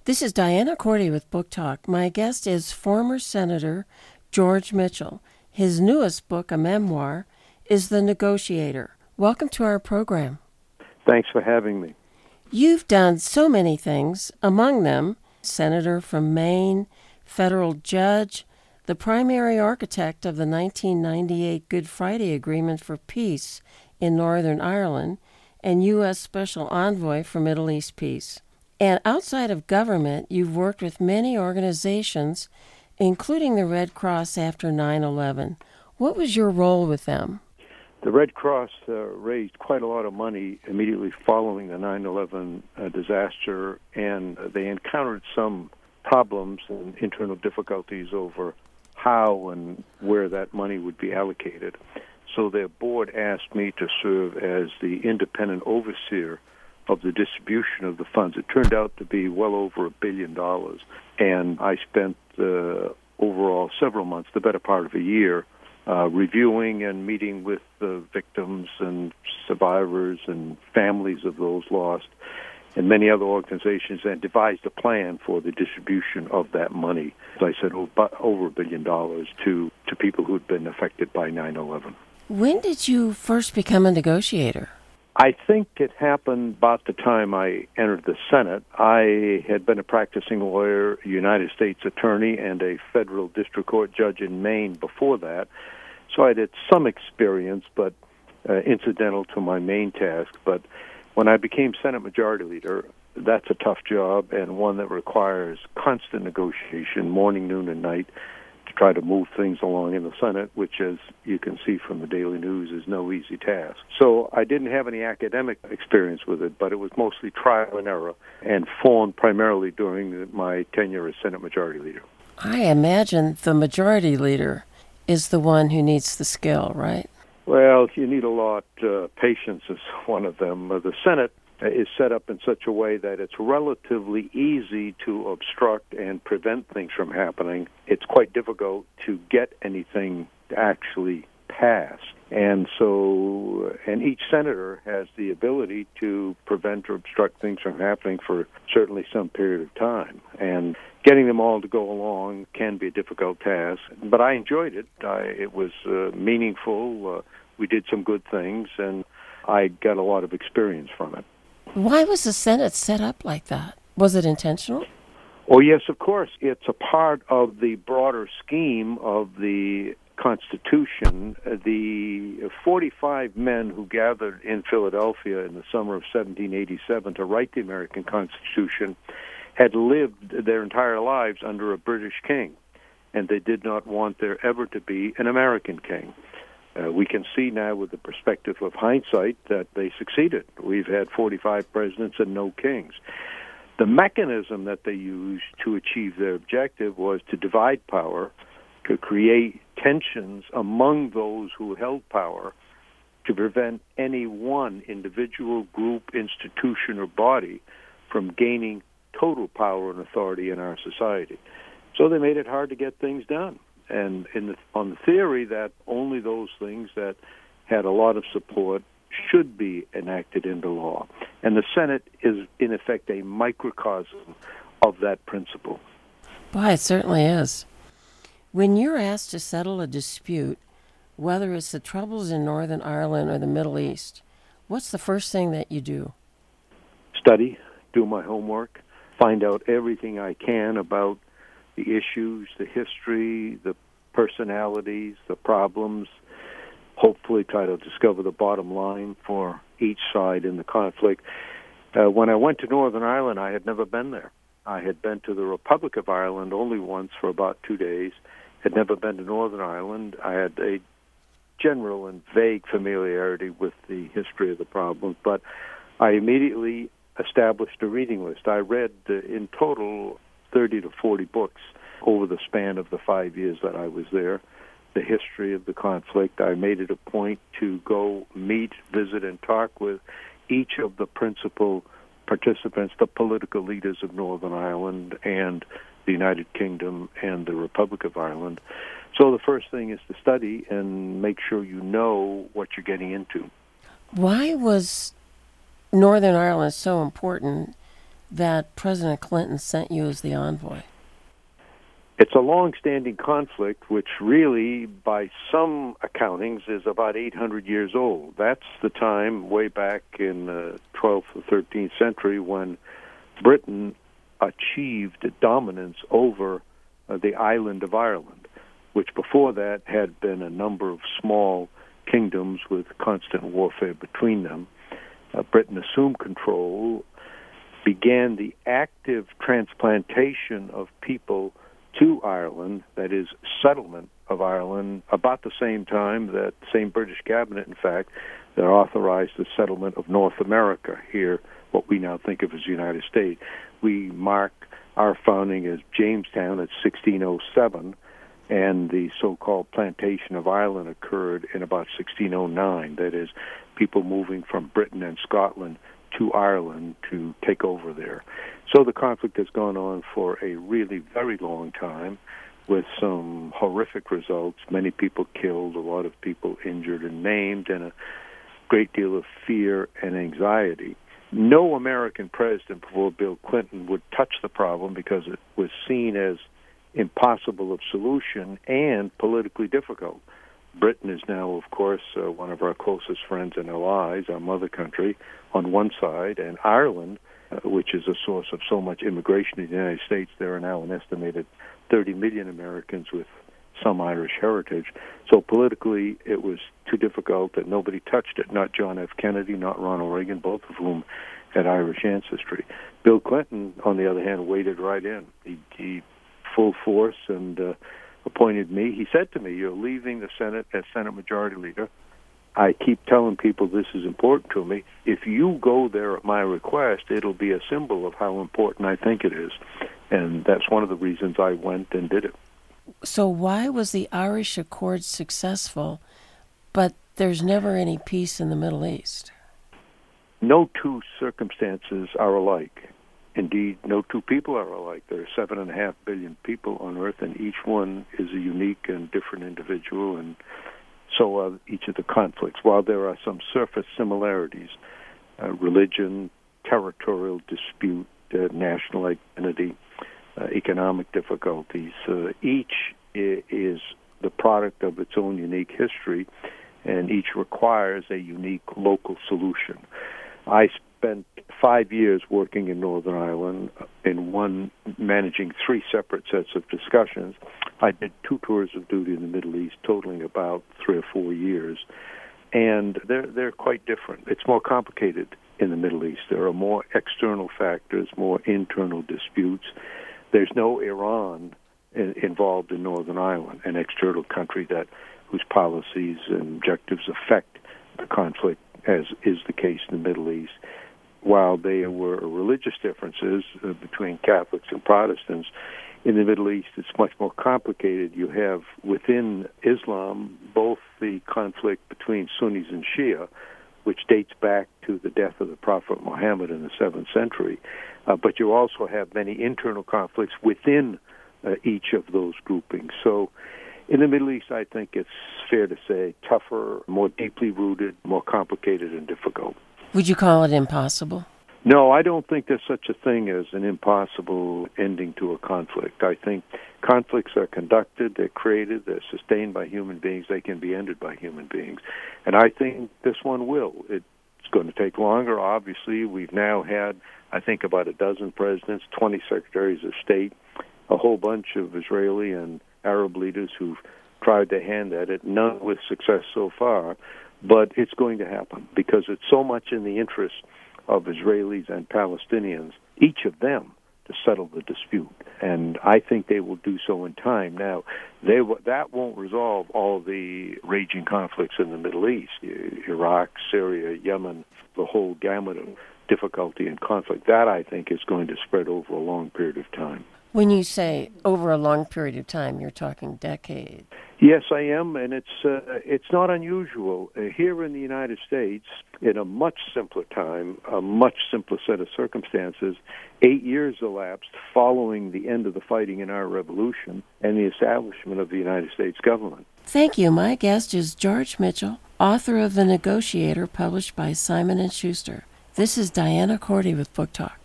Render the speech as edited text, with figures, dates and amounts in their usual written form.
This is Diana Cordy with Book Talk. My guest is former Senator George Mitchell. His newest book, a memoir, is The Negotiator. Welcome to our program. Thanks for having me. You've done so many things, among them senator from Maine, federal judge, the primary architect of the 1998 Good Friday Agreement for Peace in Northern Ireland, and U.S. Special Envoy for Middle East Peace. And outside of government, you've worked with many organizations, including the Red Cross after 9/11. What was your role with them? The Red Cross raised quite a lot of money immediately following the 9/11 disaster, and they encountered some problems and internal difficulties over how and where that money would be allocated. So their board asked me to serve as the independent overseer of the distribution of the funds. It turned out to be well over $1 billion, and I spent overall several months, the better part of a year, reviewing and meeting with the victims and survivors and families of those lost, and many other organizations, and devised a plan for the distribution of that money, as I said, over $1 billion to people who had been affected by 9/11. When did you first become a negotiator? I think it happened about the time I entered the Senate. I had been a practicing lawyer, a United States attorney, and a federal district court judge in Maine before that. So I had some experience, but incidental to my main task. But when I became Senate Majority Leader, that's a tough job and one that requires constant negotiation, morning, noon, and night, to try to move things along in the Senate, which, as you can see from the Daily News, is no easy task. So I didn't have any academic experience with it, but it was mostly trial and error and formed primarily during my tenure as Senate Majority Leader. I imagine the Majority Leader is the one who needs the skill, right? Well, you need a lot. Patience is one of them. The Senate is set up in such a way that it's relatively easy to obstruct and prevent things from happening. It's quite difficult to get anything to actually pass. And each senator has the ability to prevent or obstruct things from happening for certainly some period of time. And getting them all to go along can be a difficult task. But I enjoyed it. It was meaningful. We did some good things, and I got a lot of experience from it. Why was the Senate set up like that? Was it intentional? Oh, yes, of course. It's a part of the broader scheme of the Constitution. The 45 men who gathered in Philadelphia in the summer of 1787 to write the American Constitution had lived their entire lives under a British king, and they did not want there ever to be an American king. We can see now with the perspective of hindsight that they succeeded. We've had 45 presidents and no kings. The mechanism that they used to achieve their objective was to divide power, to create tensions among those who held power, to prevent any one individual, group, institution, or body from gaining total power and authority in our society. So they made it hard to get things done. And on the theory that only those things that had a lot of support should be enacted into law. And the Senate is, in effect, a microcosm of that principle. Boy, it certainly is. When you're asked to settle a dispute, whether it's the troubles in Northern Ireland or the Middle East, what's the first thing that you do? Study, do my homework, find out everything I can about the issues, the history, the personalities, the problems, hopefully try to discover the bottom line for each side in the conflict. When I went to Northern Ireland, I had never been there. I had been to the Republic of Ireland only once for about 2 days, had never been to Northern Ireland. I had a general and vague familiarity with the history of the problem, but I immediately established a reading list. I read in total 30 to 40 books over the span of the 5 years that I was there, the history of the conflict. I made it a point to go meet, visit, and talk with each of the principal participants, the political leaders of Northern Ireland and the United Kingdom and the Republic of Ireland. So the first thing is to study and make sure you know what you're getting into. Why was Northern Ireland so important that President Clinton sent you as the envoy? It's a long-standing conflict, which really, by some accountings, is about 800 years old. That's the time, way back in the 12th or 13th century, when Britain achieved dominance over the island of Ireland, which before that had been a number of small kingdoms with constant warfare between them. Britain assumed control, began the active transplantation of people to Ireland, that is, settlement of Ireland, about the same time that the same British cabinet, in fact, that authorized the settlement of North America here, what we now think of as the United States. We mark our founding as Jamestown at 1607, and the so-called plantation of Ireland occurred in about 1609. That is, people moving from Britain and Scotland to Ireland to take over there. So the conflict has gone on for a really very long time with some horrific results, many people killed, a lot of people injured and maimed, and a great deal of fear and anxiety. No American president before Bill Clinton would touch the problem because it was seen as impossible of solution and politically difficult. Britain is now, of course, one of our closest friends and allies, our mother country, on one side, and Ireland, which is a source of so much immigration in the United States. There are now an estimated 30 million Americans with some Irish heritage. So politically, it was too difficult that nobody touched it, not John F. Kennedy, not Ronald Reagan, both of whom had Irish ancestry. Bill Clinton, on the other hand, waded right in. He full force and appointed me. He said to me, "You're leaving the Senate as Senate Majority Leader. I keep telling people this is important to me. If you go there at my request, it'll be a symbol of how important I think it is." And that's one of the reasons I went and did it. So why was the Irish Accord successful, but there's never any peace in the Middle East? No two circumstances are alike. Indeed, no two people are alike. There are 7.5 billion people on Earth, and each one is a unique and different individual, and so are each of the conflicts. While there are some surface similarities, religion, territorial dispute, national identity, economic difficulties, each is the product of its own unique history, and each requires a unique local solution. I spent 5 years working in Northern Ireland, managing 3 separate sets of discussions. I did 2 tours of duty in the Middle East, totaling about 3 or 4 years, and they're quite different. It's more complicated in the Middle East. There are more external factors, more internal disputes. There's no Iran involved in Northern Ireland, an external country whose policies and objectives affect the conflict, as is the case in the Middle East. While there were religious differences between Catholics and Protestants, in the Middle East it's much more complicated. You have within Islam both the conflict between Sunnis and Shia, which dates back to the death of the Prophet Muhammad in the 7th century, but you also have many internal conflicts within each of those groupings. So in the Middle East, I think it's fair to say tougher, more deeply rooted, more complicated and difficult. Would you call it impossible? No, I don't think there's such a thing as an impossible ending to a conflict. I think conflicts are conducted, they're created, they're sustained by human beings, they can be ended by human beings. And I think this one will. It's going to take longer, obviously. We've now had, I think, about a dozen presidents, 20 secretaries of state, a whole bunch of Israeli and Arab leaders who've tried their hand at it, none with success so far. But it's going to happen because it's so much in the interest of Israelis and Palestinians, each of them, to settle the dispute. And I think they will do so in time. Now, that won't resolve all of the raging conflicts in the Middle East, Iraq, Syria, Yemen, the whole gamut of difficulty and conflict. That, I think, is going to spread over a long period of time. When you say over a long period of time, you're talking decades. Yes, I am, and it's not unusual. Here in the United States, in a much simpler time, a much simpler set of circumstances, 8 years elapsed following the end of the fighting in our revolution and the establishment of the United States government. Thank you. My guest is George Mitchell, author of The Negotiator, published by Simon & Schuster. This is Diana Cordy with Book Talk.